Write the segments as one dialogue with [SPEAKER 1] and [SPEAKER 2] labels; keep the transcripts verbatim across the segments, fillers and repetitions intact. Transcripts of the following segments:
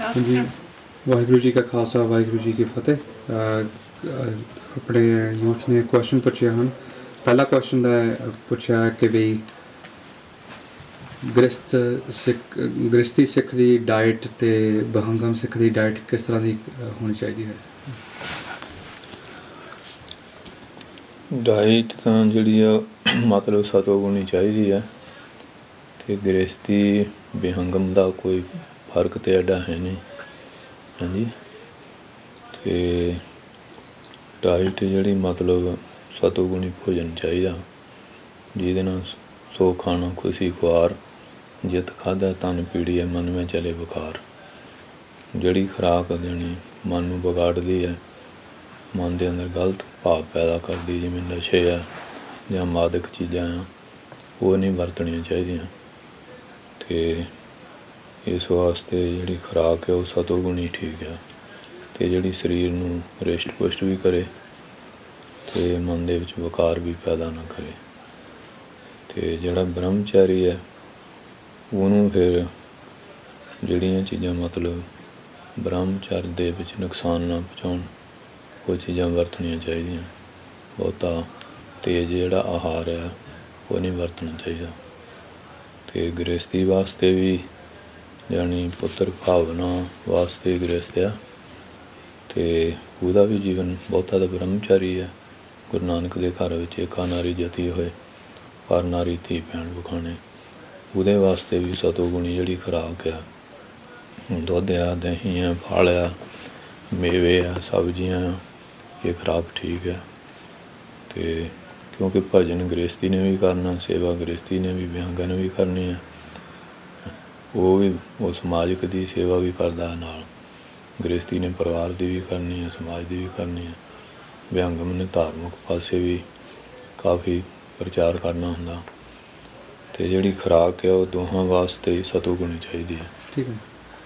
[SPEAKER 1] जी वाहिगुरू जी का खालसा वाहिगुरू जी की फतेह। अपने यूथ ने क्वेश्चन पुछे हैं। पहला क्वेश्चन पुछया कि भी गृहस्थ सिख गृहस्थी सिख की डाइट ते बहंगम सिख की डाइट किस तरह की होनी चाहिए है?
[SPEAKER 2] डाइट तो जी मतलब सतोगुणी चाहिए है, तो गृहस्थी बेहंगम का कोई फर्क तो एडा है नहीं। हाँ जी, तो डाइट जी मतलब सतोगुणी भोजन चाहिए, जिहदे नाल सो खाना खुशी खुआर, जित खादा तन पीड़ी है मन में चले बुखार। जड़ी खुराक देनी मन नूं बिगाड़दी है, मन के अंदर गलत भाव पैदा करती, जिवें नशे है या मादक चीज़ां आ वो नहीं वरतनियां चाहिए। तो इस वास्ते जी खुराक है वो सतोगुणी ठीक है, तो जी शरीर नूं रिष्ट पुष्ट भी करे तो मन दे विच विकार भी पैदा ना करे। तो जिहड़ा ब्रह्मचारी है उन्होंने फिर जिहड़ियां चीज़ां मतलब ब्रह्मचर्य दे विच नुकसान ना पहुँचाउण वो चीज़ां वरतनियां चाहिए। बहुता तेज जिहड़ा आहार है वो नहीं वरतना चाहिए। तो गृहस्थी वास्ते भी यानी पुत्र भावना वास्ते गृहस्थ है, तो वह भी जीवन बहुता तो ब्रह्मचारी है। गुरु नानक के घर में एका नारी जती होए पर नारी धी भैन विखाणे, वो वास्ते भी सतोगुणी जी खुराक है। दुध आ दही है फल है मेवे है सब्जियाँ, ये खुराक ठीक है। तो क्योंकि भजन गृहस्थी ने भी करना, सेवा गृहस्थी ने भी विहंगा ने भी करनी है, वो भी वो समाजिक की सेवा भी करता है, नाल गृहस्थी ने परिवार की भी करनी है, समाज की भी करनी है। विहंगम ने धार्मिक पासे भी काफ़ी प्रचार करना होंदा। तो जी खुराक है वो दोहां वास्ते सतोगुणी चाहिए है।
[SPEAKER 1] ठीक है।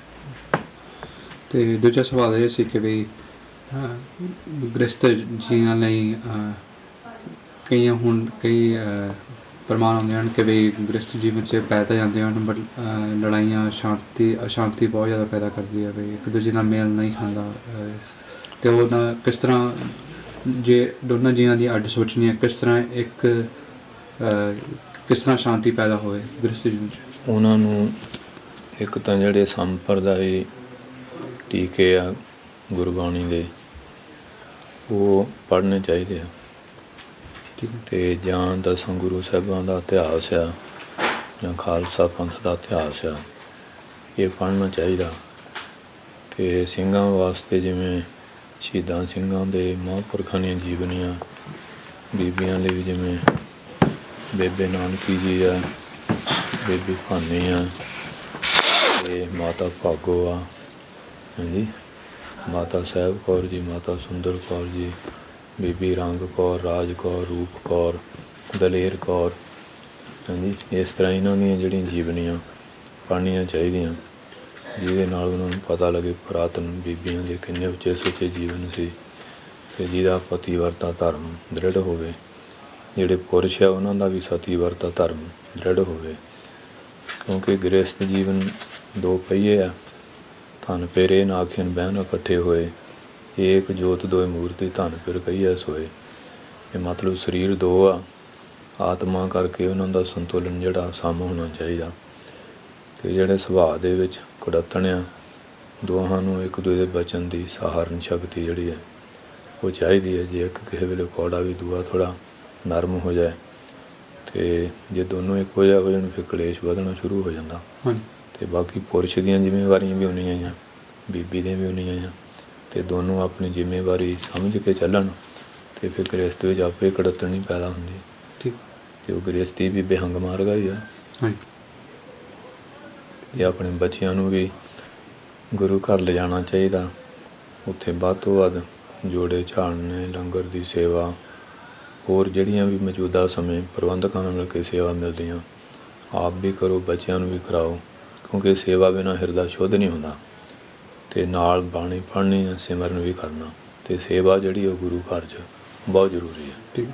[SPEAKER 1] तो दूजा सवाल ये सी कि भी गृहस्थ जीवन लई कई हुण कई प्रमाण आउंदे हन कि भी गृहस्थ जीवन से पैदा जाते हैं बट लड़ाइयाँ शांति अशांति बहुत ज़्यादा पैदा करती है। भी एक दूजे नाल मेल नहीं खाता, तो वो ना किस तरह जे दोनों जीवन की अड्ड सोचनी है, किस तरह एक किस तरह शांति पैदा होए गृहस्थ जीवन च?
[SPEAKER 2] उन्होंने एक तो जिहड़े संप्रदाय टीके आ गुरबाणी दे वो पढ़ने चाहिए, तो जां दसां गुरु साहिबां दा इतिहास आ जां खालसा पंथ का इतिहास आ ये पढ़ना चाहिए। तो सिंघां वास्ते जिवें शहीदां सिंघां दे महापुरखां दीयां जीवनियां, बीबियां लई जिवें बेबे नानकी जी आ, बेबी भानी आ, ते माता भागो आ, हाँ जी, माता साहिब कौर जी, माता सुंदर कौर जी, बीबी रंग कौर, राज कौर, रूप कौर, दलेर कौर, हाँ जी। इस तरह इन्हों दी जिहड़ियां जीवनियां पढ़नियां चाहिए, जिहदे नाल उन्होंने पता लगे पुरातन बीबियां दे किन्ने उच्चे सुच्चे जीवन सी, ते जिहदा पतिवर्ता धर्म दृढ़ होवे, जिहड़े पुरुष है उन्हों का भी सतीवर्ता धर्म दृढ़ होवे। क्योंकि गृहस्थ जीवन दो पहिए आ, धन पेरे नाखिन बहन इकट्ठे होए, एक जोत दो मूर्ति धन फिर कही सोए। ये मतलब शरीर दो आ, आत्मा करके उन्हों का संतुलन जिहड़ा सम होना चाहिए। तो जिहड़े सुभाਅ दे विच कुड़त्तण आ दोहां नूं एक दूजे दे बचन की सहारण शक्ति जिहड़ी है वो चाहिए है। जे एक किसी वेले कौड़ा भी दूआ थोड़ा नरम हो जाए, तो जे दोनों एक हो जाए हो जाए फिर कलेश वधना शुरू हो जाता। तो बाकी पुरुष दीयां जिम्मेवारियां भी उन्नियां ही, बीबी दी भी उन्नियां ही, तो दोनों अपनी जिम्मेवारी समझ के चलन तो फिर गृहस्थ विच आपे कड़त्तण नहीं पैदा होंदी। तो वो गृहस्थी भी बेहंग मार्ग ही है। ये अपने बच्चों नूं भी गुरु घर ले जाना चाहिए, उत्थे वध तो वध जोड़े झाड़ने, लंगर की सेवा, होर जिहड़ियां भी मौजूदा समय प्रबंधकां नाल मिल के सेवा मिलदियां आप भी करो, बच्चों भी कराओ, क्योंकि सेवा बिना हिरदा शुद्ध नहीं होंदा। तो नाल बाणी पढ़नी है, सिमरन भी करना, तो सेवा जिहड़ी है गुरु घर च बहुत जरूरी है।
[SPEAKER 1] ठीक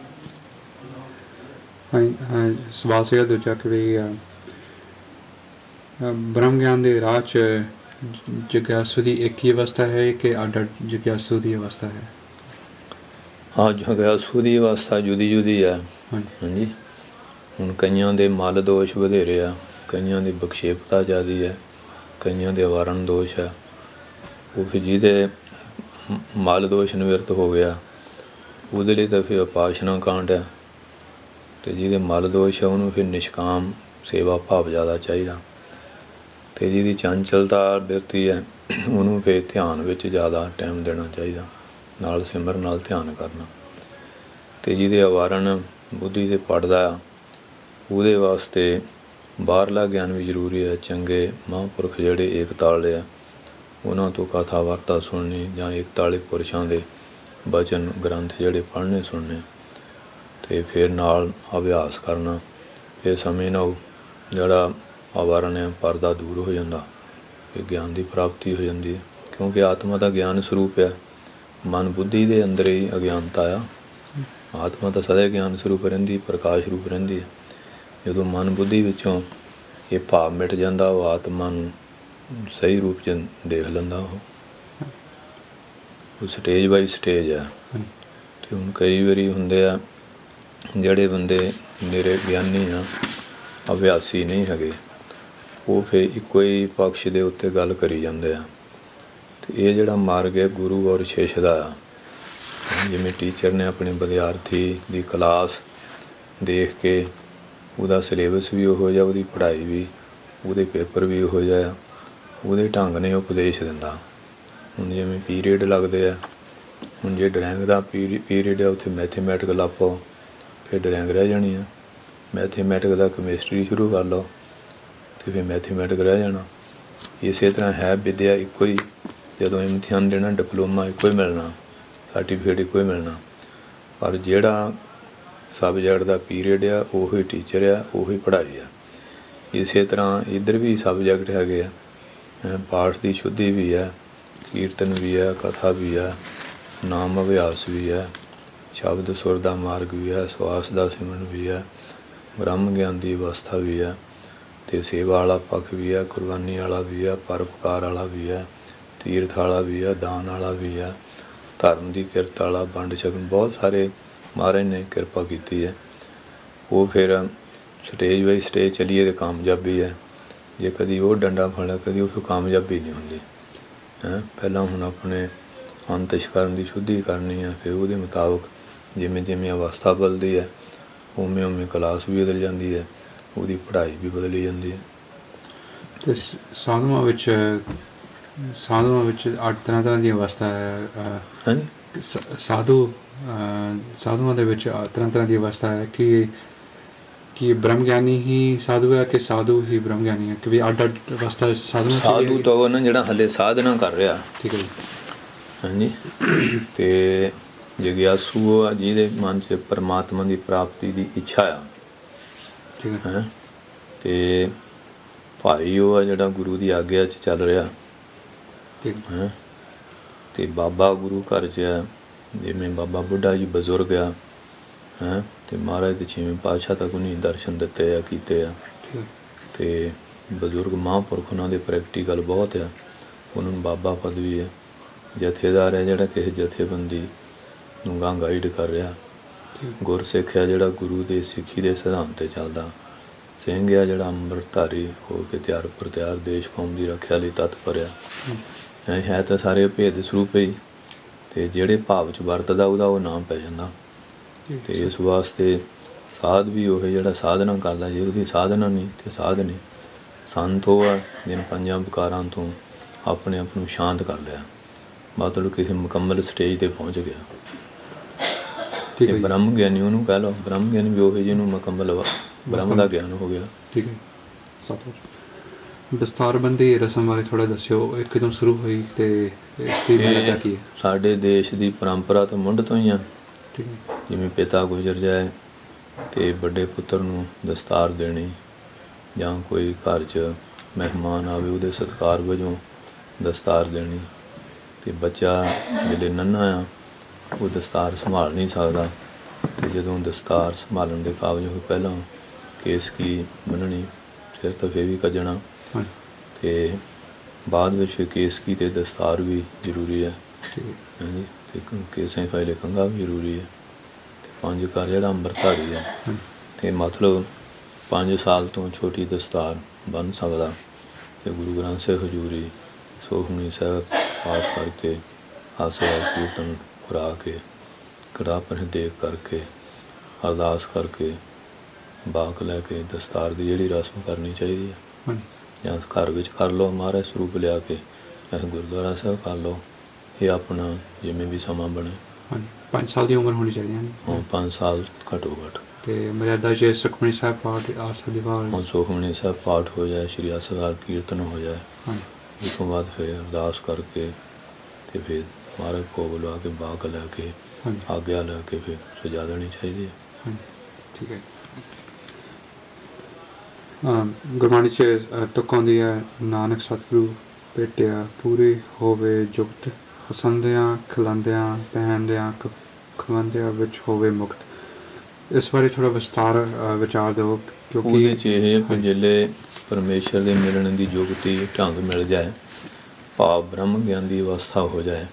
[SPEAKER 1] हाँ, सवाल सीगा दूजा कि भी ब्रह्म ज्ञान के राह च ਜਗਿਆਸੂ ਦੀ ਇੱਕ ਹੀ ਅਵਸਥਾ ਹੈ ਕਿ ਅੱਡ ਅੱਡ ਜਗਿਆਸੂ ਦੀ ਅਵਸਥਾ ਹੈ?
[SPEAKER 2] ਹਾਂ, ਜਗਿਆਸੂ ਦੀ ਅਵਸਥਾ ਜੁਦੀ ਜੁਦੀ ਹੈ।
[SPEAKER 1] ਹਾਂਜੀ
[SPEAKER 2] ਹਾਂਜੀ, ਹੁਣ ਕਈਆਂ ਦੇ ਮਲ ਦੋਸ਼ ਵਧੇਰੇ ਆ, ਕਈਆਂ ਦੀ ਬਖਸ਼ੇਪਤਾ ਜ਼ਿਆਦੀ ਹੈ, ਕਈਆਂ ਦੇ ਵਾਰਨ ਦੋਸ਼ ਹੈ। ਉਹ ਫਿਰ ਜਿਹਦੇ ਮਲ ਦੋਸ਼ ਨਿਵਰਤ ਹੋ ਗਿਆ ਉਹਦੇ ਲਈ ਤਾਂ ਫਿਰ ਉਪਾਸ਼ਨਾ ਕਾਂਡ ਹੈ, ਅਤੇ ਜਿਹਦੇ ਮਲ ਦੋਸ਼ ਹੈ ਉਹਨੂੰ ਫਿਰ ਨਿਸ਼ਕਾਮ ਸੇਵਾ ਭਾਵ ਜ਼ਿਆਦਾ ਚਾਹੀਦਾ। ਅਤੇ ਜਿਹਦੀ ਚੰਚਲਤਾ ਬਿਰਤੀ ਹੈ ਉਹਨੂੰ ਫਿਰ ਧਿਆਨ ਵਿੱਚ ਜ਼ਿਆਦਾ ਟਾਈਮ ਦੇਣਾ ਚਾਹੀਦਾ, ਨਾਲ ਸਿਮਰਨ ਨਾਲ ਧਿਆਨ ਕਰਨਾ। ਅਤੇ ਜਿਹਦੇ ਅਵਾਰਨ ਬੁੱਧੀ 'ਤੇ ਪੜਦਾ ਆ ਉਹਦੇ ਵਾਸਤੇ ਬਾਹਰਲਾ ਗਿਆਨ ਵੀ ਜ਼ਰੂਰੀ ਹੈ। ਚੰਗੇ ਮਹਾਂਪੁਰਖ ਜਿਹੜੇ ਏਕਤਾਲੇ ਆ ਉਹਨਾਂ ਤੋਂ ਕਥਾ ਵਾਰਤਾ ਸੁਣਨੀ, ਜਾਂ ਏਕਤਾਲੇ ਪੁਰਸ਼ਾਂ ਦੇ ਬਚਨ ਗ੍ਰੰਥ ਜਿਹੜੇ ਪੜ੍ਹਨੇ ਸੁਣਨੇ, ਅਤੇ ਫਿਰ ਨਾਲ ਅਭਿਆਸ ਕਰਨਾ। ਇਹ ਸਮੇਂ ਨਾਲ ਜਿਹੜਾ ਆਵਰਨ ਹੈ ਪਰਦਾ ਦੂਰ ਹੋ ਜਾਂਦਾ, ਇਹ ਗਿਆਨ ਦੀ ਪ੍ਰਾਪਤੀ ਹੋ ਜਾਂਦੀ ਹੈ। ਕਿਉਂਕਿ ਆਤਮਾ ਦਾ ਗਿਆਨ ਸਰੂਪ ਹੈ, ਮਨ ਬੁੱਧੀ ਦੇ ਅੰਦਰ ਹੀ ਅਗਿਆਨਤਾ ਆ। ਆਤਮਾ ਤਾਂ ਸਦਾ ਗਿਆਨ ਸਰੂਪ ਰਹਿੰਦੀ, ਪ੍ਰਕਾਸ਼ ਰੂਪ ਰਹਿੰਦੀ ਹੈ। ਜਦੋਂ ਮਨ ਬੁੱਧੀ ਵਿੱਚੋਂ ਇਹ ਭਾਵ ਮਿਟ ਜਾਂਦਾ, ਉਹ ਆਤਮਾ ਨੂੰ ਸਹੀ ਰੂਪ 'ਚ ਦੇਖ ਲੈਂਦਾ। ਉਹ ਉਹ ਸਟੇਜ ਬਾਈ ਸਟੇਜ ਹੈ। ਅਤੇ ਹੁਣ ਕਈ ਵਾਰੀ ਹੁੰਦੇ ਆ ਜਿਹੜੇ ਬੰਦੇ ਮੇਰੇ ਗਿਆਨੀ ਆ, ਅਭਿਆਸੀ ਨਹੀਂ ਹੈਗੇ, ਉਹ ਫਿਰ ਇੱਕੋ ਹੀ ਪਕਸ਼ ਦੇ ਉੱਤੇ ਗੱਲ ਕਰੀ ਜਾਂਦੇ ਆ। ਅਤੇ ਇਹ ਜਿਹੜਾ ਮਾਰਗ ਹੈ ਗੁਰੂ ਔਰ ਸ਼ਿਸ਼ ਦਾ ਆ। ਜਿਵੇਂ ਟੀਚਰ ਨੇ ਆਪਣੇ ਵਿਦਿਆਰਥੀ ਦੀ ਕਲਾਸ ਦੇਖ ਕੇ ਉਹਦਾ ਸਿਲੇਬਸ ਵੀ ਉਹੋ ਜਿਹਾ, ਉਹਦੀ ਪੜ੍ਹਾਈ ਵੀ, ਉਹਦੇ ਪੇਪਰ ਵੀ ਉਹੋ ਜਿਹਾ ਆ, ਉਹਦੇ ਢੰਗ ਨੇ ਉਪਦੇਸ਼ ਦਿੰਦਾ। ਹੁਣ ਜਿਵੇਂ ਪੀਰੀਅਡ ਲੱਗਦੇ ਆ, ਹੁਣ ਜੇ ਡਰਾਇੰਗ ਦਾ ਪੀਰੀ ਪੀਰੀਅਡ ਹੈ ਉੱਥੇ ਮੈਥੇਮੈਟਿਕ ਲਾ ਪਾਓ, ਫਿਰ ਡਰਾਇੰਗ ਰਹਿ ਜਾਣੀ ਆ। ਮੈਥੇਮੈਟਿਕ ਦਾ ਕੈਮਿਸਟਰੀ ਸ਼ੁਰੂ ਕਰ ਲਓ ਅਤੇ ਫਿਰ ਮੈਥੇਮੈਟਿਕ ਰਹਿ ਜਾਣਾ। ਇਸੇ ਤਰ੍ਹਾਂ ਹੈ ਵਿਦਿਆ ਇੱਕੋ ਹੀ। ਜਦੋਂ ਇਮਤਿਹਾਨ ਦੇਣਾ ਡਿਪਲੋਮਾ ਇੱਕੋ ਹੀ ਮਿਲਣਾ, ਸਰਟੀਫਿਕੇਟ ਇੱਕੋ ਹੀ ਮਿਲਣਾ, ਪਰ ਜਿਹੜਾ ਸਬਜੈਕਟ ਦਾ ਪੀਰੀਅਡ ਆ ਉਹੀ ਟੀਚਰ ਆ, ਉਹੀ ਪੜ੍ਹਾਈ ਆ। ਇਸੇ ਤਰ੍ਹਾਂ ਇੱਧਰ ਵੀ ਸਬਜੈਕਟ ਹੈਗੇ ਆ, ਪਾਠ ਦੀ ਸ਼ੁੱਧੀ ਵੀ ਹੈ, ਕੀਰਤਨ ਵੀ ਹੈ, ਕਥਾ ਵੀ ਹੈ, ਨਾਮ ਅਭਿਆਸ ਵੀ ਹੈ, ਸ਼ਬਦ ਸੁਰ ਦਾ ਮਾਰਗ ਵੀ ਹੈ, ਸਵਾਸ ਦਾ ਸਿਮਰਨ ਵੀ ਹੈ, ਬ੍ਰਹਮ ਗਿਆਨ ਦੀ ਅਵਸਥਾ ਵੀ ਹੈ, ਅਤੇ ਸੇਵਾ ਵਾਲਾ ਪੱਖ ਵੀ ਹੈ, ਕੁਰਬਾਨੀ ਵਾਲਾ ਵੀ ਹੈ, ਪਰਉਪਕਾਰ ਵਾਲਾ ਵੀ ਹੈ, ਤੀਰਥ ਵਾਲਾ ਵੀ ਹੈ, ਦਾਨ ਵਾਲਾ ਵੀ ਹੈ, ਧਰਮ ਦੀ ਕਿਰਤ ਵਾਲਾ, ਵੰਡ ਛਕਣ, ਬਹੁਤ ਸਾਰੇ ਮਹਾਰਾਜ ਨੇ ਕਿਰਪਾ ਕੀਤੀ ਹੈ। ਉਹ ਫਿਰ ਸਟੇਜ ਬਾਈ ਸਟੇਜ ਚੱਲੀਏ ਤਾਂ ਕਾਮਯਾਬੀ ਹੈ। ਜੇ ਕਦੀ ਉਹ ਡੰਡਾ ਫੜਿਆ ਕਦੀ ਉਹ ਕਾਮਯਾਬੀ ਨਹੀਂ ਹੁੰਦੀ ਹੈ। ਪਹਿਲਾਂ ਹੁਣ ਆਪਣੇ ਅੰਤਸ਼ਕਰਨ ਦੀ ਸ਼ੁੱਧੀ ਕਰਨੀ ਹੈ, ਫਿਰ ਉਹਦੇ ਮੁਤਾਬਕ ਜਿਵੇਂ ਜਿਵੇਂ ਅਵਸਥਾ ਬਦਲਦੀ ਹੈ ਉਵੇਂ ਉਵੇਂ ਕਲਾਸ ਵੀ ਬਦਲ ਜਾਂਦੀ ਹੈ, ਉਹਦੀ ਪੜ੍ਹਾਈ ਵੀ ਬਦਲੀ ਜਾਂਦੀ ਹੈ।
[SPEAKER 1] ਅਤੇ ਸਾਧੂਆਂ ਵਿੱਚ ਸਾਧੂਆਂ ਵਿੱਚ ਅੱਠ ਤਰ੍ਹਾਂ ਤਰ੍ਹਾਂ ਦੀ ਅਵਸਥਾ ਹੈ।
[SPEAKER 2] ਹਾਂਜੀ,
[SPEAKER 1] ਸਾਧੂ ਸਾਧੂਆਂ ਦੇ ਵਿੱਚ ਤਰ੍ਹਾਂ ਤਰ੍ਹਾਂ ਦੀ ਅਵਸਥਾ ਹੈ ਕਿ ਕਿ ਬ੍ਰਹਮ ਗਿਆਨੀ ਹੀ ਸਾਧੂ ਹੈ ਕਿ ਸਾਧੂ ਹੀ ਬ੍ਰਹਮ ਗਿਆਨੀ ਹੈ, ਕਿ ਵੀ ਅੱਡ ਅੱਡ ਅਵਸਥਾ ਸਾਧੂ
[SPEAKER 2] ਸਾਧੂ ਤਾਂ ਉਹ ਨਾ ਜਿਹੜਾ ਹਾਲੇ ਸਾਧਨਾ ਕਰ ਰਿਹਾ। ਠੀਕ ਹੈ ਜੀ। ਹਾਂਜੀ, ਅਤੇ ਜਗਿਆਸੂ ਆ ਜਿਹਦੇ ਮਨ 'ਚ ਪਰਮਾਤਮਾ ਦੀ ਪ੍ਰਾਪਤੀ ਦੀ ਇੱਛਾ ਆ। ਠੀਕ ਹੈ। ਅਤੇ ਭਾਈ ਉਹ ਆ ਜਿਹੜਾ ਗੁਰੂ ਦੀ ਆਗਿਆ 'ਚ ਚੱਲ ਰਿਹਾ ਹੈ। ਅਤੇ ਬਾਬਾ ਗੁਰੂ ਘਰ 'ਚ ਆ, ਜਿਵੇਂ ਬਾਬਾ ਬੁੱਢਾ ਜੀ ਬਜ਼ੁਰਗ ਆ ਹੈਂ, ਅਤੇ ਮਹਾਰਾਜ ਦੇ ਛੇਵੇਂ ਪਾਤਸ਼ਾਹ ਤੱਕ ਉਹਨੇ ਦਰਸ਼ਨ ਦਿੱਤੇ ਆ, ਕੀਤੇ ਆ। ਅਤੇ ਬਜ਼ੁਰਗ ਮਹਾਂਪੁਰਖ ਉਹਨਾਂ ਦੇ ਪ੍ਰੈਕਟੀਕਲ ਬਹੁਤ ਆ, ਉਹਨਾਂ ਨੂੰ ਬਾਬਾ ਪਦਵੀ ਹੈ। ਜਥੇਦਾਰ ਹੈ ਜਿਹੜਾ ਕਿਸੇ ਜਥੇਬੰਦੀ ਨੂੰ ਗਾਂਹ ਗਾਈਡ ਕਰ ਰਿਹਾ। ਗੁਰਸਿੱਖ ਆ ਜਿਹੜਾ ਗੁਰੂ ਦੇ ਸਿੱਖੀ ਦੇ ਸਿਧਾਂਤ 'ਤੇ ਚੱਲਦਾ। ਸਿੰਘ ਆ ਜਿਹੜਾ ਅੰਮ੍ਰਿਤਧਾਰੀ ਹੋ ਕੇ ਤਿਆਰ ਪਰ ਤਿਆਰ ਦੇਸ਼ ਕੌਮ ਦੀ ਰੱਖਿਆ ਲਈ ਤਤਪਰ ਆ। ਹੈ ਤਾਂ ਸਾਰੇ ਭੇਦ ਸਰੂਪ ਹੀ, ਅਤੇ ਜਿਹੜੇ ਭਾਵ 'ਚ ਵਰਤਦਾ ਉਹਦਾ ਉਹ ਨਾਮ ਪੈ ਜਾਂਦਾ। ਅਤੇ ਇਸ ਵਾਸਤੇ ਸਾਧ ਵੀ ਉਹ ਜਿਹੜਾ ਸਾਧਨਾ ਕਰਦਾ, ਜੇ ਉਹਦੀ ਸਾਧਨਾ ਨਹੀਂ ਅਤੇ ਸਾਧ ਨਹੀਂ। ਸੰਤ ਉਹ ਆ ਜਿਹਨੇ ਪੰਜਾਂ ਵਿਕਾਰਾਂ ਤੋਂ ਆਪਣੇ ਆਪ ਨੂੰ ਸ਼ਾਂਤ ਕਰ ਲਿਆ, ਮਤਲਬ ਕਿਸੇ ਮੁਕੰਮਲ ਸਟੇਜ 'ਤੇ ਪਹੁੰਚ ਗਿਆ। ਅਤੇ ਬ੍ਰਹਮ ਗਿਆਨੀ ਉਹਨੂੰ ਕਹਿ ਲਓ, ਬ੍ਰਹਮ ਗਿਆਨੀ ਵੀ ਉਹ ਜਿਹਨੂੰ ਮੁਕੰਮਲ ਬ੍ਰਹਮ ਦਾ ਗਿਆਨ ਹੋ ਗਿਆ।
[SPEAKER 1] ਠੀਕ ਹੈ। ਸਤਿ ਦਸਤਾਰਬੰਦੀ ਰਸਮ ਬਾਰੇ ਥੋੜ੍ਹਾ ਦੱਸਿਓ, ਇਹ ਕਦੋਂ ਸ਼ੁਰੂ ਹੋਈ ਅਤੇ ਇਸ ਦੀ ਮਹੱਤਤਾ ਕੀ ਹੈ? ਸਾਡੇ
[SPEAKER 2] ਦੇਸ਼ ਦੀ ਪਰੰਪਰਾ ਤਾਂ ਮੁੱਢ ਤੋਂ ਹੀ ਆ। ਠੀਕ ਹੈ। ਜਿਵੇਂ ਪਿਤਾ ਗੁਜ਼ਰ ਜਾਏ ਅਤੇ ਵੱਡੇ ਪੁੱਤਰ ਨੂੰ ਦਸਤਾਰ ਦੇਣੀ, ਜਾਂ ਕੋਈ ਘਰ 'ਚ ਮਹਿਮਾਨ ਆਵੇ ਉਹਦੇ ਸਤਿਕਾਰ ਵਜੋਂ ਦਸਤਾਰ ਦੇਣੀ। ਅਤੇ ਬੱਚਾ ਜਿਹੜੇ ਨੰਨ੍ਹਾ ਆ ਉਹ ਦਸਤਾਰ ਸੰਭਾਲ ਨਹੀਂ ਸਕਦਾ, ਅਤੇ ਜਦੋਂ ਦਸਤਾਰ ਸੰਭਾਲਣ ਦੇ ਕਾਬਜ ਹੋਏ ਪਹਿਲਾਂ ਕੇਸਕੀ ਬੰਨ੍ਹਣੀ, ਸਿਰ ਤਫੇ ਵੀ ਕੱਜਣਾ, ਅਤੇ ਬਾਅਦ ਵਿੱਚ ਕੇਸਕੀ ਅਤੇ ਦਸਤਾਰ ਵੀ ਜ਼ਰੂਰੀ ਹੈ ਹਾਂਜੀ ਅਤੇ ਕੇਸਾਂ ਫਾਇਲੇ ਕੰਘਾ ਵੀ ਜ਼ਰੂਰੀ ਹੈ ਅਤੇ ਪੰਜ ਘਰ ਜਿਹੜਾ ਅੰਮ੍ਰਿਤਧਾਰੀ ਹੈ ਅਤੇ ਮਤਲਬ ਪੰਜ ਸਾਲ ਤੋਂ ਛੋਟੀ ਦਸਤਾਰ ਬੰਨ੍ਹ ਸਕਦਾ ਅਤੇ ਗੁਰੂ ਗ੍ਰੰਥ ਸਾਹਿਬ ਹਜ਼ੂਰੀ ਸੁਖਮਨੀ ਸਾਹਿਬ ਪਾਠ ਕਰਕੇ ਆਸੇ ਕੀਰਤਨ ਕਰਾ ਕੇ ਕੜਾਹ ਪ੍ਰਸ਼ਾਦ ਦੇਗ ਕਰਕੇ ਅਰਦਾਸ ਕਰਕੇ ਬਾਕ ਲੈ ਕੇ ਦਸਤਾਰ ਦੀ ਜਿਹੜੀ ਰਸਮ ਕਰਨੀ ਚਾਹੀਦੀ ਹੈ ਜਾਂ ਘਰ ਵਿੱਚ ਕਰ ਲਓ ਮਹਾਰਾਜ ਸਰੂਪ ਲਿਆ ਕੇ ਜਾਂ ਗੁਰਦੁਆਰਾ ਸਾਹਿਬ ਕਰ ਲਓ ਇਹ ਆਪਣਾ ਜਿਵੇਂ ਵੀ ਸਮਾਂ ਬਣੇ
[SPEAKER 1] ਪੰਜ ਸਾਲ ਦੀ ਉਮਰ ਹੋਣੀ ਚਾਹੀਦੀ ਹੈ
[SPEAKER 2] ਹਾਂ ਪੰਜ ਸਾਲ ਘੱਟੋ ਘੱਟ
[SPEAKER 1] ਅਤੇ ਮਰਿਆਦਾ ਜੇ ਸੁਖਮਨੀ ਸਾਹਿਬ ਪਾਠ ਆਸਾ ਦੀ ਵਾਰ
[SPEAKER 2] ਹੁਣ ਸੁਖਮਨੀ ਸਾਹਿਬ ਪਾਠ ਹੋ ਜਾਏ ਸ਼੍ਰੀ ਆਸਾ ਕੀਰਤਨ ਹੋ ਜਾਏ ਉਸ ਤੋਂ ਬਾਅਦ ਫਿਰ ਅਰਦਾਸ ਕਰਕੇ ਅਤੇ ਫਿਰ ਮਹਾਰਾਜ ਭੋਗ ਲਵਾ ਕੇ ਬਾਕ ਲੈ ਕੇ ਆਗਿਆ ਲੈ ਕੇ ਫਿਰ ਸਜਾ ਦੇਣੀ ਚਾਹੀਦੀ ਹੈ
[SPEAKER 1] ਠੀਕ ਹੈ ਗੁਰਬਾਣੀ 'ਚ ਤੁਕ ਆਉਂਦੀ ਹੈ ਨਾਨਕ ਸਤਿਗੁਰੂ ਭੇਟਿਆ ਪੂਰੀ ਹੋਵੇ ਜੁਗਤ ਹਸੰਦਿਆਂ ਖਿਲਾਉਂਦਿਆਂ ਪਹਿਨਦਿਆਂ ਖਵਾਉਂਦਿਆਂ ਵਿੱਚ ਹੋਵੇ ਮੁਕਤ ਇਸ ਬਾਰੇ ਥੋੜ੍ਹਾ ਵਿਸਤਾਰ ਵਿਚਾਰ ਦਿਓ ਕਿਉਂਕਿ
[SPEAKER 2] ਉਹਦੇ 'ਚ ਇਹ ਕਿ ਜਿਹੜੇ ਪਰਮੇਸ਼ਰ ਦੇ ਮਿਲਣ ਦੀ ਜੁਗਤੀ ਢੰਗ ਮਿਲ ਜਾਏ ਭਾਵ ਬ੍ਰਹਮ ਗਿਆਨ ਦੀ ਅਵਸਥਾ ਹੋ ਜਾਏ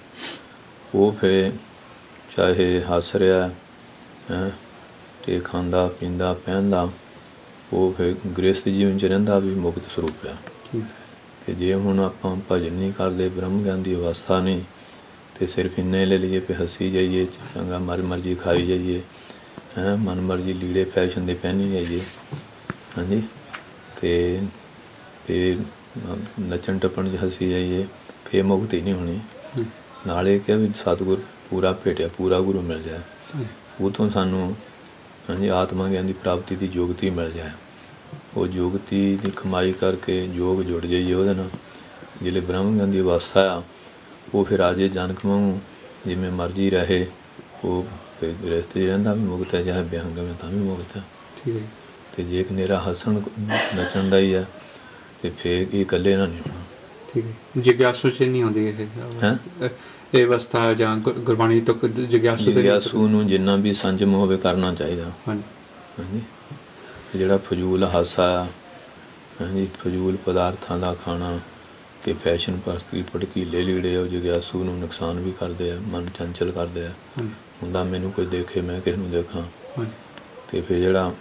[SPEAKER 2] ਉਹ ਫਿਰ ਚਾਹੇ ਹੱਸ ਰਿਹਾ ਹੈ ਅਤੇ ਖਾਂਦਾ ਪੀਂਦਾ ਪਹਿਨਦਾ ਉਹ ਫਿਰ ਗ੍ਰਸਥ ਜੀਵਨ 'ਚ ਰਹਿੰਦਾ ਵੀ ਮੁਕਤ ਸਰੂਪ ਆ ਅਤੇ ਜੇ ਹੁਣ ਆਪਾਂ ਭਜਨ ਨਹੀਂ ਕਰਦੇ ਬ੍ਰਹਮ ਗਿਆਨ ਦੀ ਅਵਸਥਾ ਨਹੀਂ ਅਤੇ ਸਿਰਫ ਇੰਨੇ ਲੈ ਲਈਏ ਵੀ ਹੱਸੀ ਜਾਈਏ ਚੰਗਾ ਮਰ ਮਰਜੀ ਖਾਈ ਜਾਈਏ ਹੈਂ ਮਨ ਮਰਜੀ ਲੀੜੇ ਫੈਸ਼ਨ ਦੇ ਪਹਿਨੀ ਜਾਈਏ ਹਾਂਜੀ ਅਤੇ ਫਿਰ ਨੱਚਣ ਟੱਪਣ 'ਚ ਹੱਸੀ ਜਾਈਏ ਫਿਰ ਮੁਕਤੀ ਨਹੀਂ ਹੋਣੀ ਨਾਲ ਇਹ ਕਿਹਾ ਵੀ ਸਤਿਗੁਰ ਪੂਰਾ ਭੇਟਿਆ ਪੂਰਾ ਗੁਰੂ ਮਿਲ ਜਾਏ ਉਹ ਤੋਂ ਸਾਨੂੰ ਹਾਂਜੀ ਆਤਮਾ ਗਿਆਨ ਦੀ ਪ੍ਰਾਪਤੀ ਦੀ ਯੋਗਤੀ ਮਿਲ ਜਾਏ ਉਹ ਯੋਗਤੀ ਦੀ ਕਮਾਈ ਕਰਕੇ ਯੋਗ ਜੁੜ ਜਾਈਏ ਉਹਦੇ ਨਾਲ ਜਿਹੜੇ ਬ੍ਰਹਮ ਗਿਆਨ ਦੀ ਅਵਸਥਾ ਆ ਉਹ ਫਿਰ ਰਾਜੇ ਜਨਕ ਵਾਂਗੂ ਜਿਵੇਂ ਮਰਜ਼ੀ ਰਹੇ ਉਹ ਫਿਰ ਗ੍ਰਸਥ ਰਹਿੰਦਾ ਵੀ ਮੁਕਤ ਹੈ ਚਾਹੇ ਵਿਅੰਗ ਵਿੱਚ ਤਾਂ ਵੀ ਮੁਕਤ ਹੈ
[SPEAKER 1] ਠੀਕ ਹੈ
[SPEAKER 2] ਅਤੇ ਜੇ ਇੱਕ ਨੇਰਾ ਹੱਸਣ ਨੱਚਣ ਦਾ ਹੀ ਹੈ ਅਤੇ ਫਿਰ ਇਹ ਇਕੱਲੇ ਨਾਲ ਨਹੀਂ ਹੋਣਾ
[SPEAKER 1] ਠੀਕ ਹੈ ਜਿਗਿਆਸੂ 'ਚ ਨਹੀਂ ਆਉਂਦੀ ਇਹ
[SPEAKER 2] ਹੈਂ
[SPEAKER 1] ਇਹ ਅਵਸਥਾ ਜਾਂ ਗੁਰਬਾਣੀ ਤੋਂ ਜਿਗਿਆਸੂ
[SPEAKER 2] ਜਿਗਿਆਸੂ ਨੂੰ ਜਿੰਨਾ ਵੀ ਸੰਜਮ ਹੋਵੇ ਕਰਨਾ ਚਾਹੀਦਾ ਹਾਂਜੀ ਜਿਹੜਾ ਫਜ਼ੂਲ ਹਾਸਾ ਆ ਹਾਂਜੀ ਫਜ਼ੂਲ ਪਦਾਰਥਾਂ ਦਾ ਖਾਣਾ ਅਤੇ ਫੈਸ਼ਨ ਪਰਸਤੀ ਭੜਕੀਲੇ ਲੀੜੇ ਉਹ ਜਿਗਿਆਸੂ ਨੂੰ ਨੁਕਸਾਨ ਵੀ ਕਰਦੇ ਆ ਮਨ ਚੰਚਲ ਕਰਦੇ ਆ ਹੁੰਦਾ ਮੈਨੂੰ ਕੋਈ ਦੇਖੇ ਮੈਂ ਕਿਸੇ ਨੂੰ ਦੇਖਾਂ ਅਤੇ ਫਿਰ ਜਿਹੜਾ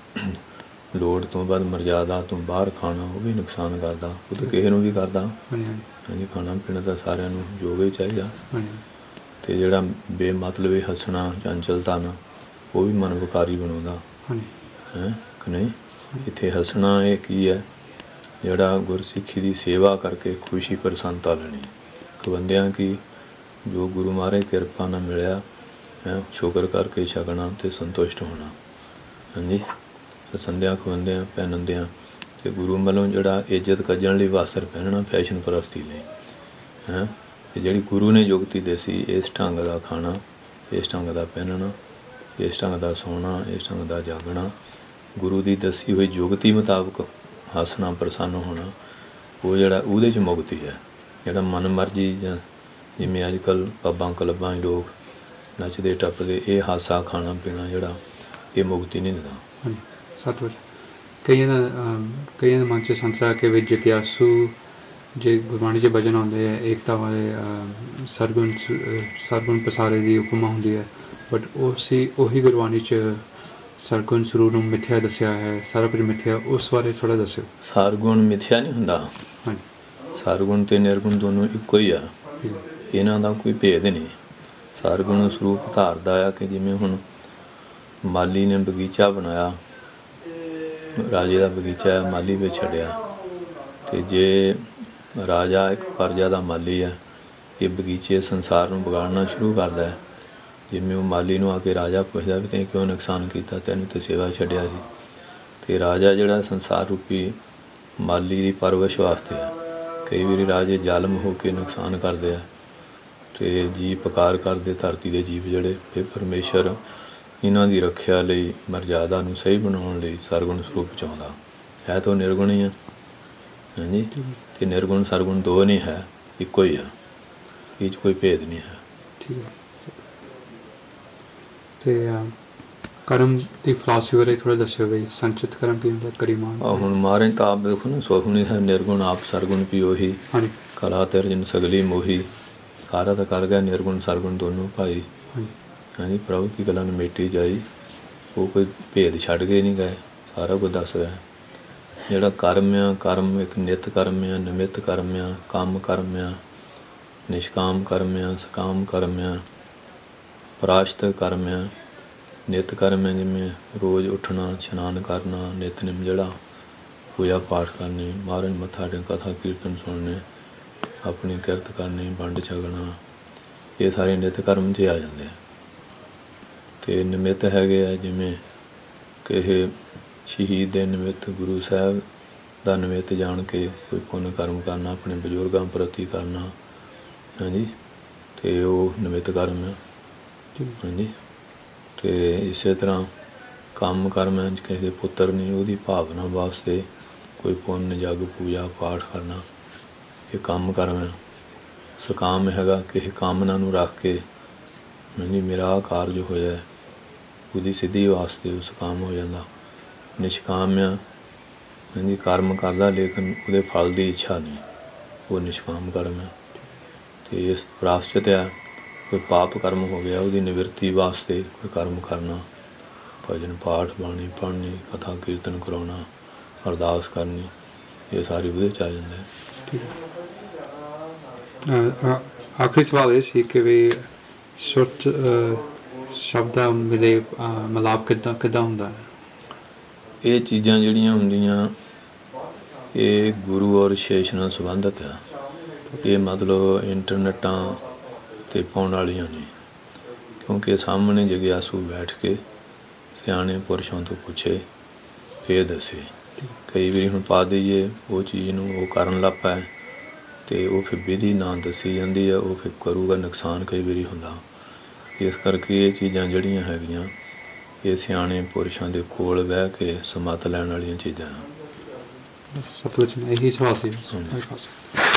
[SPEAKER 2] ਲੋੜ ਤੋਂ ਬਾਅਦ ਮਰਜ਼ਾਦਾ ਤੋਂ ਬਾਹਰ ਖਾਣਾ ਉਹ ਵੀ ਨੁਕਸਾਨ ਕਰਦਾ ਉਹ ਤਾਂ ਕਿਸੇ ਨੂੰ ਵੀ ਕਰਦਾ ਹਾਂਜੀ ਖਾਣਾ ਪੀਣਾ ਤਾਂ ਸਾਰਿਆਂ ਨੂੰ ਯੋਗ ਹੀ ਚਾਹੀਦਾ ਅਤੇ ਜਿਹੜਾ ਬੇਮਤਲਬੀ ਹੱਸਣਾ ਚੰਚਲਤਾ ਨਾ ਉਹ ਵੀ ਮਨ ਵਿਕਾਰੀ ਬਣਾਉਂਦਾ ਹੈਂ ਕਿ ਨਹੀਂ ਇੱਥੇ ਹੱਸਣਾ ਇਹ ਕੀ ਹੈ ਜਿਹੜਾ ਗੁਰਸਿੱਖੀ ਦੀ ਸੇਵਾ ਕਰਕੇ ਖੁਸ਼ੀ ਪ੍ਰਸੰਨਤਾ ਲੈਣੀ ਖਵੰਦਿਆਂ ਕੀ ਜੋ ਗੁਰੂ ਮਹਾਰਾਜ ਕਿਰਪਾ ਨਾਲ ਮਿਲਿਆ ਹੈ ਸ਼ੁਕਰ ਕਰਕੇ ਛਕਣਾ ਅਤੇ ਸੰਤੁਸ਼ਟ ਹੋਣਾ ਹਾਂਜੀ ਹੱਸੰਦਿਆਂ ਖਵੰਦਿਆਂ ਪਹਿਨਦਿਆਂ ਅਤੇ ਗੁਰੂ ਵੱਲੋਂ ਜਿਹੜਾ ਇੱਜ਼ਤ ਕੱਜਣ ਲਈ ਵਸਤਰ ਪਹਿਨਣਾ ਫੈਸ਼ਨ ਪ੍ਰਸਤੀ ਲਈ ਹੈਂ ਅਤੇ ਜਿਹੜੀ ਗੁਰੂ ਨੇ ਯੁਗਤੀ ਦੱਸੀ ਇਸ ਢੰਗ ਦਾ ਖਾਣਾ ਇਸ ਢੰਗ ਦਾ ਪਹਿਨਣਾ ਇਸ ਢੰਗ ਦਾ ਸੋਣਾ ਇਸ ਢੰਗ ਦਾ ਜਾਗਣਾ ਗੁਰੂ ਦੀ ਦੱਸੀ ਹੋਈ ਯੁਗਤੀ ਮੁਤਾਬਕ ਹੱਸਣਾ ਪ੍ਰਸੰਨ ਹੋਣਾ ਉਹ ਜਿਹੜਾ ਉਹਦੇ 'ਚ ਮੁਕਤੀ ਹੈ ਜਿਹੜਾ ਮਨ ਮਰਜ਼ੀ ਜਾਂ ਜਿਵੇਂ ਅੱਜ ਕੱਲ੍ਹ ਪੱਬਾਂ ਕਲੱਬਾਂ 'ਚ ਲੋਕ ਨੱਚਦੇ ਟੱਪਦੇ ਇਹ ਹਾਸਾ ਖਾਣਾ ਪੀਣਾ ਜਿਹੜਾ ਇਹ ਮੁਕਤੀ ਨਹੀਂ ਦਿੰਦਾ
[SPEAKER 1] ਹਾਂਜੀ ਸਤਿ ਕਈਆਂ ਦਾ ਕਈਆਂ ਦੇ ਮਨ 'ਚ ਸੰਸਾਰ ਕੇ ਵਿੱਚ ਜਿਗਿਆਸੂ ਜੇ ਗੁਰਬਾਣੀ 'ਚ ਭਜਨ ਆਉਂਦੇ ਹੈ ਏਕਤਾ ਵਾਲੇ ਸਰਗੁਣ ਸਰਗੁਣ ਪਸਾਰੇ ਦੀ ਉਪਮਾ ਹੁੰਦੀ ਹੈ ਬਟ ਉਹ ਸੀ ਉਹੀ ਗੁਰਬਾਣੀ 'ਚ ਸਰਗੁਣ ਸਰੂਪ ਨੂੰ ਮਿੱਥਿਆ ਦੱਸਿਆ ਹੈ ਸਾਰਾ ਕੁਝ ਮਿੱਥਿਆ ਉਸ ਬਾਰੇ ਥੋੜ੍ਹਾ ਦੱਸਿਓ ਸਰਗੁਣ
[SPEAKER 2] ਮਿੱਥਿਆ ਨਹੀਂ ਹੁੰਦਾ ਹਾਂਜੀ ਸਰਗੁਣ ਅਤੇ ਨਿਰਗੁਣ ਦੋਨੋਂ ਇੱਕੋ ਹੀ ਆ ਇਹਨਾਂ ਦਾ ਕੋਈ ਭੇਦ ਨਹੀਂ ਸਰਗੁਣ ਸਰੂਪ ਧਾਰਦਾ ਆ ਕਿ ਜਿਵੇਂ ਹੁਣ ਮਾਲੀ ਨੇ ਬਗੀਚਾ ਬਣਾਇਆ ਰਾਜੇ ਦਾ ਬਗੀਚਾ ਮਾਲੀ ਵਿੱਚ ਛੱਡਿਆ ਅਤੇ ਜੇ ਰਾਜਾ ਇੱਕ ਪਰਜਾ ਦਾ ਮਾਲੀ ਹੈ ਇਹ ਬਗੀਚੇ ਸੰਸਾਰ ਨੂੰ ਵਿਗਾੜਨਾ ਸ਼ੁਰੂ ਕਰਦਾ ਹੈ ਜਿਵੇਂ ਉਹ ਮਾਲੀ ਨੂੰ ਆ ਕੇ ਰਾਜਾ ਪੁੱਛਦਾ ਵੀ ਤੈਂ ਕਿਉਂ ਨੁਕਸਾਨ ਕੀਤਾ ਤੈਨੂੰ ਤਾਂ ਸੇਵਾ ਛੱਡਿਆ ਸੀ ਅਤੇ ਰਾਜਾ ਜਿਹੜਾ ਸੰਸਾਰ ਰੂਪੀ ਮਾਲੀ ਦੀ ਪਰਵਰਿਸ਼ ਵਾਸਤੇ ਹੈ ਕਈ ਵਾਰੀ ਰਾਜੇ ਜ਼ਾਲਮ ਹੋ ਕੇ ਨੁਕਸਾਨ ਕਰਦੇ ਆ ਅਤੇ ਜੀਵ ਪੁਕਾਰ ਕਰਦੇ ਧਰਤੀ ਦੇ ਜੀਵ ਜਿਹੜੇ ਫਿਰ ਪਰਮੇਸ਼ਰ ਇਹਨਾਂ ਦੀ ਰੱਖਿਆ ਲਈ ਮਰਜ਼ਾਦਾ ਨੂੰ ਸਹੀ ਬਣਾਉਣ ਲਈ ਸਰਗੁਣ ਸਰੂਪ 'ਚ ਆਉਂਦਾ ਹੈ ਤਾਂ ਉਹ ਨਿਰਗੁਣ ਹੀ ਆ ਹਾਂਜੀ ਅਤੇ ਨਿਰਗੁਣ ਸਰਗੁਣ ਦੋ ਨਹੀਂ ਹੈ ਇੱਕੋ ਹੀ ਆ ਇਹ 'ਚ ਕੋਈ ਭੇਦ ਨਹੀਂ ਹੈ
[SPEAKER 1] ਠੀਕ ਹੈ ਅਤੇ ਕਰਮ ਦੀ ਫਲਸਫੀ ਬਾਰੇ ਥੋੜ੍ਹਾ ਦੱਸਿਓ ਬਈ, ਸੰਚਿਤ ਕਰਮ ਕੀ ਹੁੰਦਾ, ਕਰੀਮਾਨ।
[SPEAKER 2] ਆ ਹੁਣ ਮਹਾਰਾਜ ਤਾਂ ਆਪ ਦੇਖੋ ਨਾ, ਸੁਖਮਨੀ ਸਾਹਿਬ ਨਿਰਗੁਣ ਆਪ ਸਰਗੁਣ ਪਿਓਹੀ,
[SPEAKER 1] ਹਾਂਜੀ
[SPEAKER 2] ਕਲਾ ਤਿਰਜਨ ਸਗਲੀ ਮੋਹੀ, ਸਾਰਾ ਤਾਂ ਕਰ ਗਿਆ ਨਿਰਗੁਣ ਸਰਗੁਣ ਦੋਨੋਂ ਭਾਈ।
[SPEAKER 1] ਹਾਂਜੀ
[SPEAKER 2] ਹਾਂਜੀ ਪ੍ਰਭੂ ਕੀ ਗੱਲਾਂ ਨਿਮੇਟੀ ਜਾਈ, ਉਹ ਕੋਈ ਭੇਦ ਛੱਡ ਕੇ ਨਹੀਂ ਗਏ, ਸਾਰਾ ਕੁਝ ਦੱਸ ਰਿਹਾ। ਜਿਹੜਾ ਕਰਮ ਆ, ਕਰਮ ਇੱਕ ਨਿੱਤ ਕਰਮ ਆ, ਨਿਮਿਤ ਕਰਮ ਆ, ਕੰਮ ਕਰਮ ਆ, ਨਿਸ਼ਕਾਮ ਕਰਮ ਆ, ਸਕਾਮ ਕਰਮ ਆ, ਪ੍ਰਾਸ਼ਤ ਕਰਮ ਆ। ਨਿੱਤ ਕਰਮ ਹੈ ਜਿਵੇਂ ਰੋਜ਼ ਉੱਠਣਾ, ਇਸ਼ਨਾਨ ਕਰਨਾ, ਨਿਤਨੇਮ ਜਿਹੜਾ ਪੂਜਾ ਪਾਠ ਕਰਨੀ, ਮਹਾਰਾਜ ਮੱਥਾ ਟੇਕ, ਕਥਾ ਕੀਰਤਨ ਸੁਣਨੇ, ਆਪਣੀ ਕਿਰਤ ਕਰਨੀ, ਵੰਡ ਛਕਣਾ, ਇਹ ਸਾਰੇ ਨਿੱਤ ਕਰਮ 'ਚ ਆ ਜਾਂਦੇ ਆ। ਅਤੇ ਨਿਮਿਤ ਹੈਗੇ ਆ ਜਿਵੇਂ ਕਿਸੇ ਸ਼ਹੀਦ ਦੇ ਨਿਮਿਤ, ਗੁਰੂ ਸਾਹਿਬ ਦਾ ਨਿਮਿਤ ਜਾਣ ਕੇ ਕੋਈ ਪੁੰਨ ਕਰਮ ਕਰਨਾ, ਆਪਣੇ ਬਜ਼ੁਰਗਾਂ ਪ੍ਰਤੀ ਕਰਨਾ। ਹਾਂਜੀ ਅਤੇ ਉਹ ਨਿਮਿਤ ਕਰਮ ਆ। ਹਾਂਜੀ ਅਤੇ ਇਸੇ ਤਰ੍ਹਾਂ ਕੰਮ ਕਰਮ ਹੈ, ਕਿਸੇ ਦੇ ਪੁੱਤਰ ਨਹੀਂ, ਉਹਦੀ ਭਾਵਨਾ ਵਾਸਤੇ ਕੋਈ ਪੁੰਨ ਜਗ ਪੂਜਾ ਪਾਠ ਕਰਨਾ, ਇਹ ਕੰਮ ਕਰਮ ਹੈ। ਸਕਾਮ ਹੈਗਾ ਕਿਸੇ ਕਾਮਨਾ ਨੂੰ ਰੱਖ ਕੇ, ਹਾਂਜੀ ਮੇਰਾ ਆਹ ਕਾਰਜ ਹੋਇਆ, ਉਹਦੀ ਸਿੱਧੀ ਵਾਸਤੇ ਉਹ ਸਕਾਮ ਹੋ ਜਾਂਦਾ। ਨਿਸ਼ਕਾਮ ਆ, ਹਾਂਜੀ ਕਰਮ ਕਰਦਾ ਲੇਕਿਨ ਉਹਦੇ ਫਲ ਦੀ ਇੱਛਾ ਨਹੀਂ, ਉਹ ਨਿਸ਼ਕਾਮ ਕਰਮ ਹੈ। ਅਤੇ ਇਸ ਪ੍ਰਾਸ਼ਚਿਤ ਆ, ਕੋਈ ਪਾਪ ਕਰਮ ਹੋ ਗਿਆ, ਉਹਦੀ ਨਿਵਰਤੀ ਵਾਸਤੇ ਕੋਈ ਕਰਮ ਕਰਨਾ, ਭਜਨ ਪਾਠ ਬਾਣੀ ਪੜ੍ਹਨੀ, ਕਥਾ ਕੀਰਤਨ ਕਰਾਉਣਾ, ਅਰਦਾਸ ਕਰਨੀ, ਇਹ ਸਾਰੇ ਉਹਦੇ 'ਚ ਆ ਜਾਂਦੇ।
[SPEAKER 1] ਠੀਕ ਹੈ। ਆਖਰੀ ਸਵਾਲ ਇਹ ਸੀ ਕਿ ਵੀ ਸੁਰਤ ਸ਼ਬਦਾਂ ਮਿਲੇ ਮਿਲਾਪ ਕਿੱਦਾਂ ਕਿੱਦਾਂ ਹੁੰਦਾ ਹੈ? ਇਹ
[SPEAKER 2] ਚੀਜ਼ਾਂ ਜਿਹੜੀਆਂ ਹੁੰਦੀਆਂ ਇਹ ਗੁਰੂ ਔਰ ਸ਼ੇਸ਼ ਨਾਲ ਸੰਬੰਧਿਤ ਆ। ਇਹ ਮਤਲਬ ਇੰਟਰਨੈੱਟਾਂ 'ਤੇ ਪਾਉਣ ਵਾਲੀਆਂ ਨੇ, ਕਿਉਂਕਿ ਸਾਹਮਣੇ ਜਗਿਆਸੂ ਬੈਠ ਕੇ ਸਿਆਣੇ ਪੁਰਸ਼ਾਂ ਤੋਂ ਪੁੱਛੇ ਫਿਰ ਦੱਸੇ। ਕਈ ਵਾਰੀ ਹੁਣ ਪਾ ਦੇਈਏ ਉਹ ਚੀਜ਼ ਨੂੰ, ਉਹ ਕਰਨ ਲੱਗ ਪਏ ਅਤੇ ਉਹ ਫਿਰ ਵਿਧੀ ਨਾ ਦੱਸੀ ਜਾਂਦੀ ਆ, ਉਹ ਫਿਰ ਕਰੂਗਾ ਨੁਕਸਾਨ ਕਈ ਵਾਰੀ ਹੁੰਦਾ। ਇਸ ਕਰਕੇ ਇਹ ਚੀਜ਼ਾਂ ਜਿਹੜੀਆਂ ਹੈਗੀਆਂ ਇਹ ਸਿਆਣੇ ਪੁਰਸ਼ਾਂ ਦੇ ਕੋਲ ਬਹਿ ਕੇ ਸਮੱਤ ਲੈਣ ਵਾਲੀਆਂ ਚੀਜ਼ਾਂ।
[SPEAKER 1] ਸਤਿ ਇਹੀ ਸਵਾਲ ਸੀ।